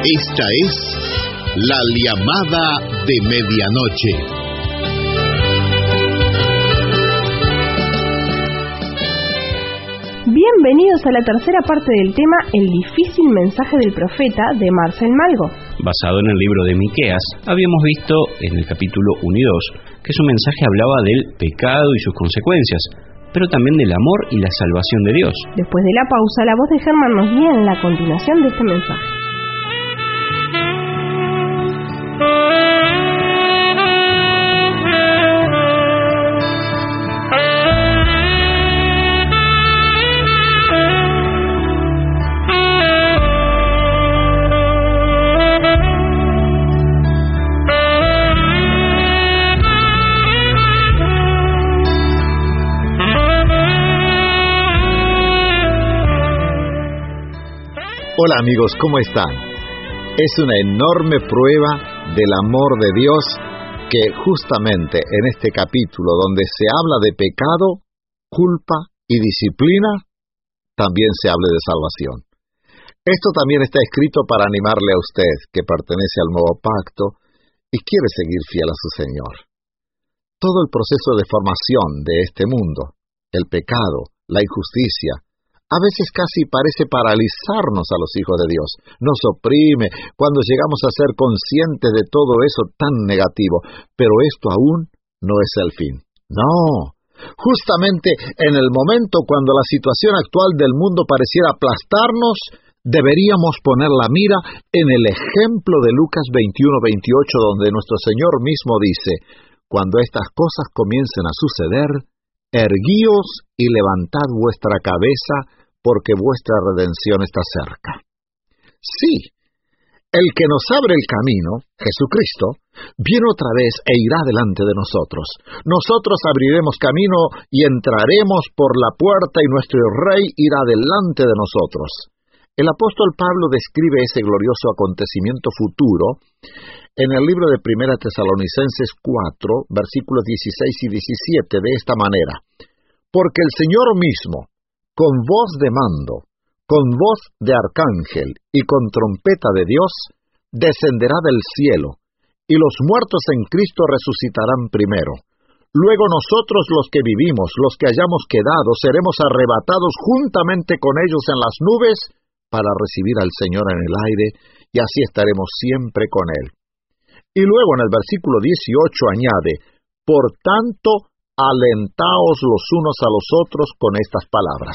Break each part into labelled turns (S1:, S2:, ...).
S1: Esta es La Llamada de Medianoche.
S2: Bienvenidos a la tercera parte del tema El difícil mensaje del profeta de Marcel Malgo.
S3: Basado en el libro de Miqueas, habíamos visto en el capítulo 1 y 2 que su mensaje hablaba del pecado y sus consecuencias, pero también del amor y la salvación de Dios.
S2: Después de la pausa, la voz de Germán nos guía en la continuación de este mensaje.
S4: Hola amigos, ¿cómo están? Es una enorme prueba del amor de Dios que justamente en este capítulo donde se habla de pecado, culpa y disciplina, también se hable de salvación. Esto también está escrito para animarle a usted que pertenece al nuevo pacto y quiere seguir fiel a su Señor. Todo el proceso de formación de este mundo, el pecado, la injusticia, a veces casi parece paralizarnos a los hijos de Dios, nos oprime cuando llegamos a ser conscientes de todo eso tan negativo, pero esto aún no es el fin. No, justamente en el momento cuando la situación actual del mundo pareciera aplastarnos, deberíamos poner la mira en el ejemplo de Lucas 21-28, donde nuestro Señor mismo dice: cuando estas cosas comiencen a suceder, erguíos y levantad vuestra cabeza, porque vuestra redención está cerca. Sí, el que nos abre el camino, Jesucristo, viene otra vez e irá delante de nosotros. Nosotros abriremos camino y entraremos por la puerta y nuestro Rey irá delante de nosotros. El apóstol Pablo describe ese glorioso acontecimiento futuro en el libro de 1 Tesalonicenses 4, versículos 16 y 17, de esta manera: porque el Señor mismo, con voz de mando, con voz de arcángel y con trompeta de Dios, descenderá del cielo, y los muertos en Cristo resucitarán primero. Luego nosotros los que vivimos, los que hayamos quedado, seremos arrebatados juntamente con ellos en las nubes para recibir al Señor en el aire, y así estaremos siempre con Él. Y luego en el versículo 18 añade: por tanto, alentaos los unos a los otros con estas palabras.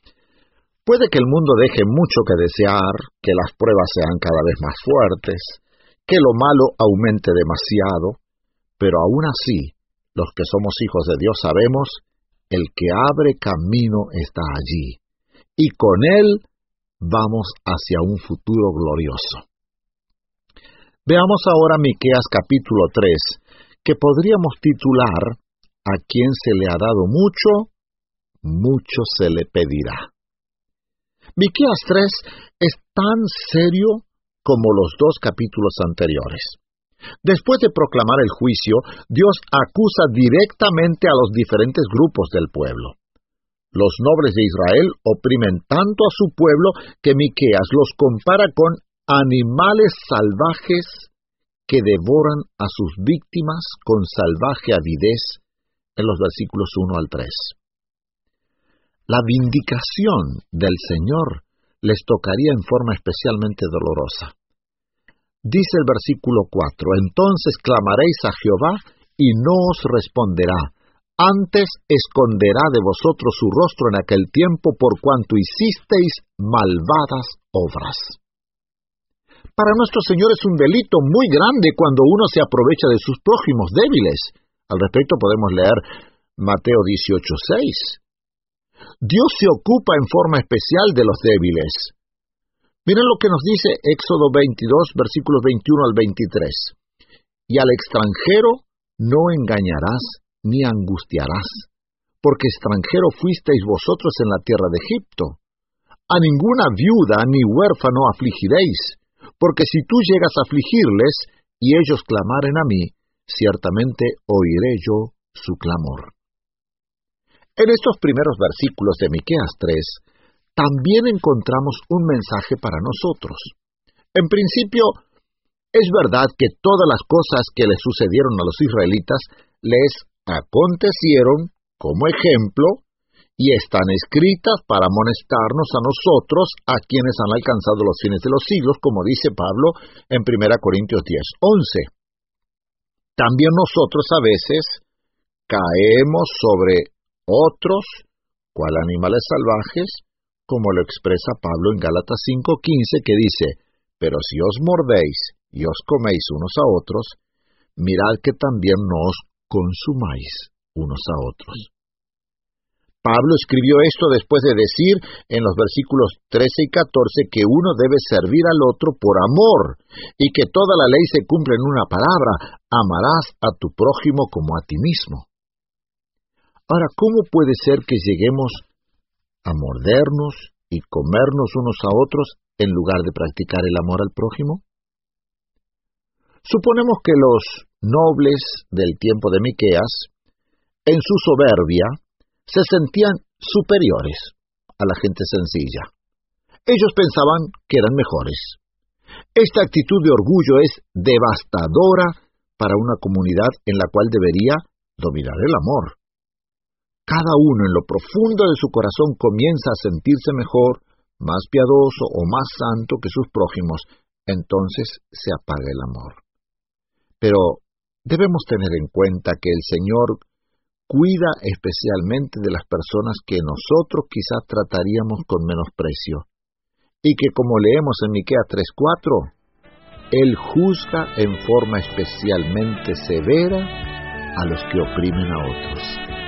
S4: Puede que el mundo deje mucho que desear, que las pruebas sean cada vez más fuertes, que lo malo aumente demasiado, pero aún así, los que somos hijos de Dios sabemos: el que abre camino está allí, y con Él vamos hacia un futuro glorioso. Veamos ahora Miqueas capítulo 3, que podríamos titular: a quien se le ha dado mucho, mucho se le pedirá. Miqueas 3 es tan serio como los dos capítulos anteriores. Después de proclamar el juicio, Dios acusa directamente a los diferentes grupos del pueblo. Los nobles de Israel oprimen tanto a su pueblo que Miqueas los compara con animales salvajes que devoran a sus víctimas con salvaje avidez, en los versículos 1 al 3. La vindicación del Señor les tocaría en forma especialmente dolorosa. Dice el versículo 4: entonces clamaréis a Jehová y no os responderá, antes esconderá de vosotros su rostro en aquel tiempo por cuanto hicisteis malvadas obras. Para nuestro Señor es un delito muy grande cuando uno se aprovecha de sus prójimos débiles. Al respecto podemos leer Mateo 18:6. Dios se ocupa en forma especial de los débiles. Miren lo que nos dice Éxodo 22, versículos 21 al 23. Y al extranjero no engañarás ni angustiarás, porque extranjero fuisteis vosotros en la tierra de Egipto. A ninguna viuda ni huérfano afligiréis, porque si tú llegas a afligirles y ellos clamaren a mí, ciertamente oiré yo su clamor. En estos primeros versículos de Miqueas 3, también encontramos un mensaje para nosotros. En principio, es verdad que todas las cosas que les sucedieron a los israelitas les acontecieron como ejemplo y están escritas para amonestarnos a nosotros, a quienes han alcanzado los fines de los siglos, como dice Pablo en 1 Corintios 10:11. También nosotros a veces caemos sobre otros, cual animales salvajes, como lo expresa Pablo en Gálatas 5:15, que dice: pero si os mordéis y os coméis unos a otros, mirad que también no os consumáis unos a otros. Pablo escribió esto después de decir en los versículos 13 y 14 que uno debe servir al otro por amor, y que toda la ley se cumple en una palabra: amarás a tu prójimo como a ti mismo. Ahora, ¿cómo puede ser que lleguemos a mordernos y comernos unos a otros en lugar de practicar el amor al prójimo? Suponemos que los nobles del tiempo de Miqueas, en su soberbia, se sentían superiores a la gente sencilla. Ellos pensaban que eran mejores. Esta actitud de orgullo es devastadora para una comunidad en la cual debería dominar el amor. Cada uno en lo profundo de su corazón comienza a sentirse mejor, más piadoso o más santo que sus prójimos. Entonces se apaga el amor. Pero debemos tener en cuenta que el Señor cuida especialmente de las personas que nosotros quizás trataríamos con menosprecio, y que, como leemos en Miqueas 3:4, Él juzga en forma especialmente severa a los que oprimen a otros.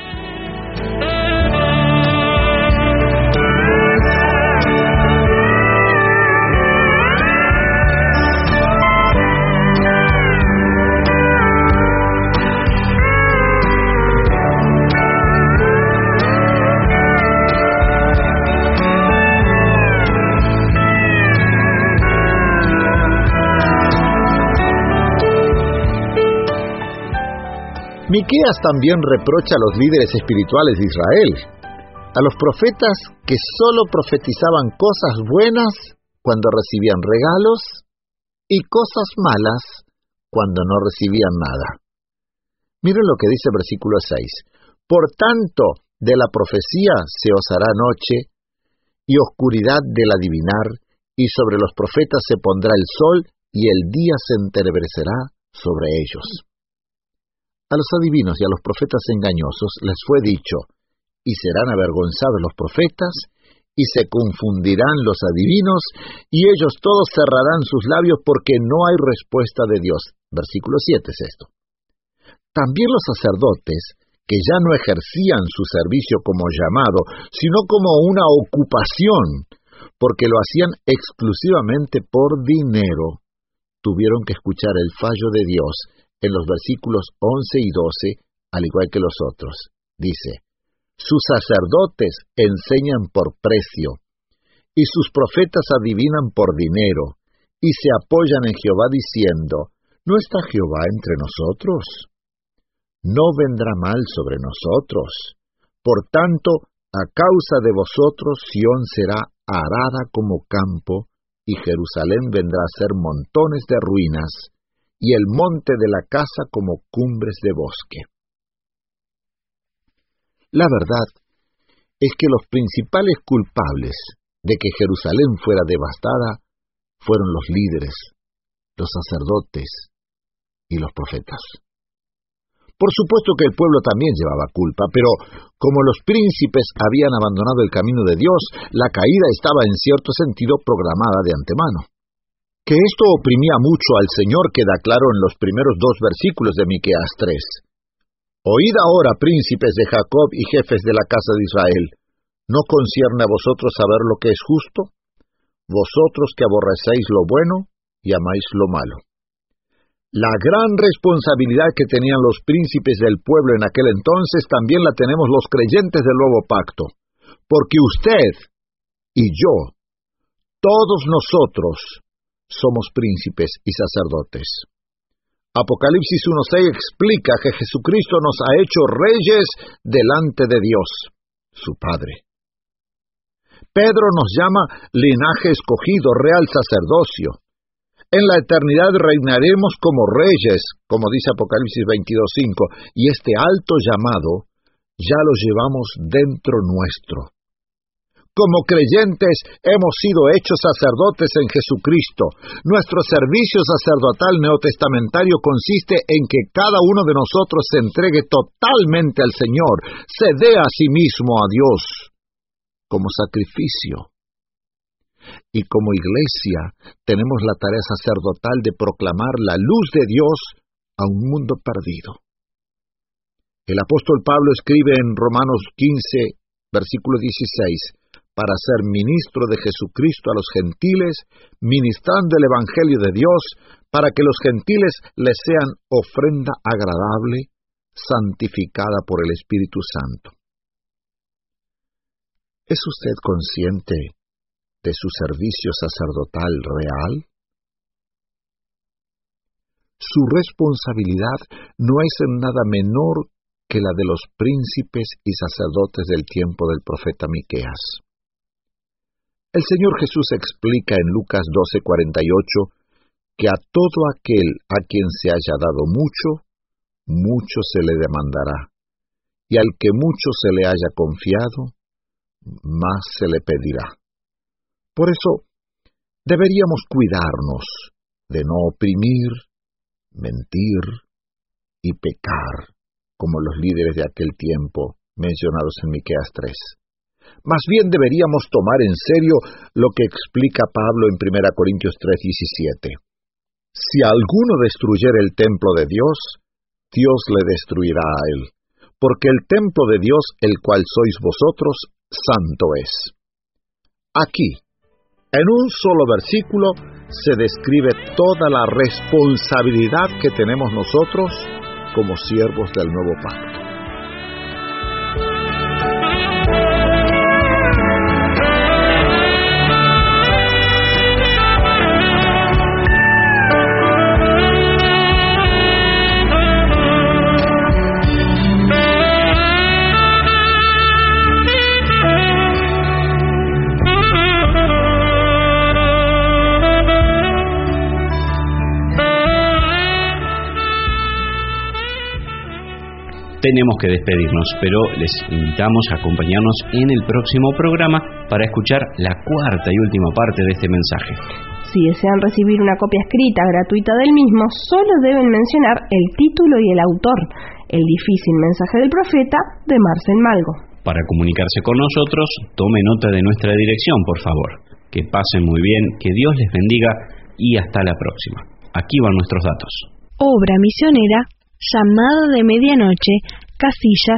S4: Miqueas también reprocha a los líderes espirituales de Israel, a los profetas que solo profetizaban cosas buenas cuando recibían regalos y cosas malas cuando no recibían nada. Miren lo que dice el versículo 6. Por tanto, de la profecía se os hará noche y oscuridad del adivinar, y sobre los profetas se pondrá el sol y el día se entenebrecerá sobre ellos. A los adivinos y a los profetas engañosos les fue dicho: y serán avergonzados los profetas, y se confundirán los adivinos, y ellos todos cerrarán sus labios porque no hay respuesta de Dios. Versículo 7 es esto. También los sacerdotes, que ya no ejercían su servicio como llamado, sino como una ocupación, porque lo hacían exclusivamente por dinero, tuvieron que escuchar el fallo de Dios en los versículos 11 y 12, al igual que los otros. Dice: sus sacerdotes enseñan por precio, y sus profetas adivinan por dinero, y se apoyan en Jehová diciendo: ¿no está Jehová entre nosotros? No vendrá mal sobre nosotros. Por tanto, a causa de vosotros, Sión será arada como campo, y Jerusalén vendrá a ser montones de ruinas, y el monte de la casa como cumbres de bosque. La verdad es que los principales culpables de que Jerusalén fuera devastada fueron los líderes, los sacerdotes y los profetas. Por supuesto que el pueblo también llevaba culpa, pero como los príncipes habían abandonado el camino de Dios, la caída estaba en cierto sentido programada de antemano. Que esto oprimía mucho al Señor queda claro en los primeros 2 versículos de Miqueas 3. Oíd ahora, príncipes de Jacob y jefes de la casa de Israel, ¿no concierne a vosotros saber lo que es justo? Vosotros que aborrecéis lo bueno y amáis lo malo. La gran responsabilidad que tenían los príncipes del pueblo en aquel entonces también la tenemos los creyentes del nuevo pacto, porque usted y yo, todos nosotros, somos príncipes y sacerdotes. Apocalipsis 1:6 explica que Jesucristo nos ha hecho reyes delante de Dios, su Padre. Pedro nos llama linaje escogido, real sacerdocio. En la eternidad reinaremos como reyes, como dice Apocalipsis 22:5, y este alto llamado ya lo llevamos dentro nuestro. Como creyentes hemos sido hechos sacerdotes en Jesucristo. Nuestro servicio sacerdotal neotestamentario consiste en que cada uno de nosotros se entregue totalmente al Señor, se dé a sí mismo a Dios como sacrificio. Y como iglesia tenemos la tarea sacerdotal de proclamar la luz de Dios a un mundo perdido. El apóstol Pablo escribe en Romanos 15, versículo 16, para ser ministro de Jesucristo a los gentiles, ministrando el Evangelio de Dios, para que los gentiles les sean ofrenda agradable, santificada por el Espíritu Santo. ¿Es usted consciente de su servicio sacerdotal real? Su responsabilidad no es en nada menor que la de los príncipes y sacerdotes del tiempo del profeta Miqueas. El Señor Jesús explica en Lucas 12:48 que a todo aquel a quien se haya dado mucho, mucho se le demandará, y al que mucho se le haya confiado, más se le pedirá. Por eso, deberíamos cuidarnos de no oprimir, mentir y pecar, como los líderes de aquel tiempo mencionados en Miqueas 3. Más bien deberíamos tomar en serio lo que explica Pablo en 1 Corintios 3:17. Si alguno destruyere el templo de Dios, Dios le destruirá a él, porque el templo de Dios, el cual sois vosotros, santo es. Aquí, en un solo versículo, se describe toda la responsabilidad que tenemos nosotros como siervos del nuevo pacto.
S3: Tenemos que despedirnos, pero les invitamos a acompañarnos en el próximo programa para escuchar la cuarta y última parte de este mensaje.
S2: Si desean recibir una copia escrita gratuita del mismo, solo deben mencionar el título y el autor, El difícil mensaje del profeta, de Marcel Malgo.
S3: Para comunicarse con nosotros, tome nota de nuestra dirección, por favor. Que pasen muy bien, que Dios les bendiga y hasta la próxima. Aquí van nuestros datos.
S5: Obra misionera, Llamada de Medianoche, casilla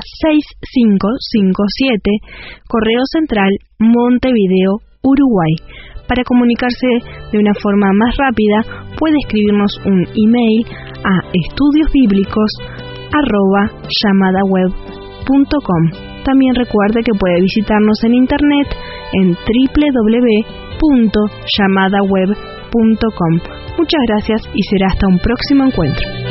S5: 6557, Correo Central, Montevideo, Uruguay. Para comunicarse de una forma más rápida, puede escribirnos un email a estudiosbiblicos@llamadaweb.com. También recuerde que puede visitarnos en internet en www.llamadaweb.com. Muchas gracias y será hasta un próximo encuentro.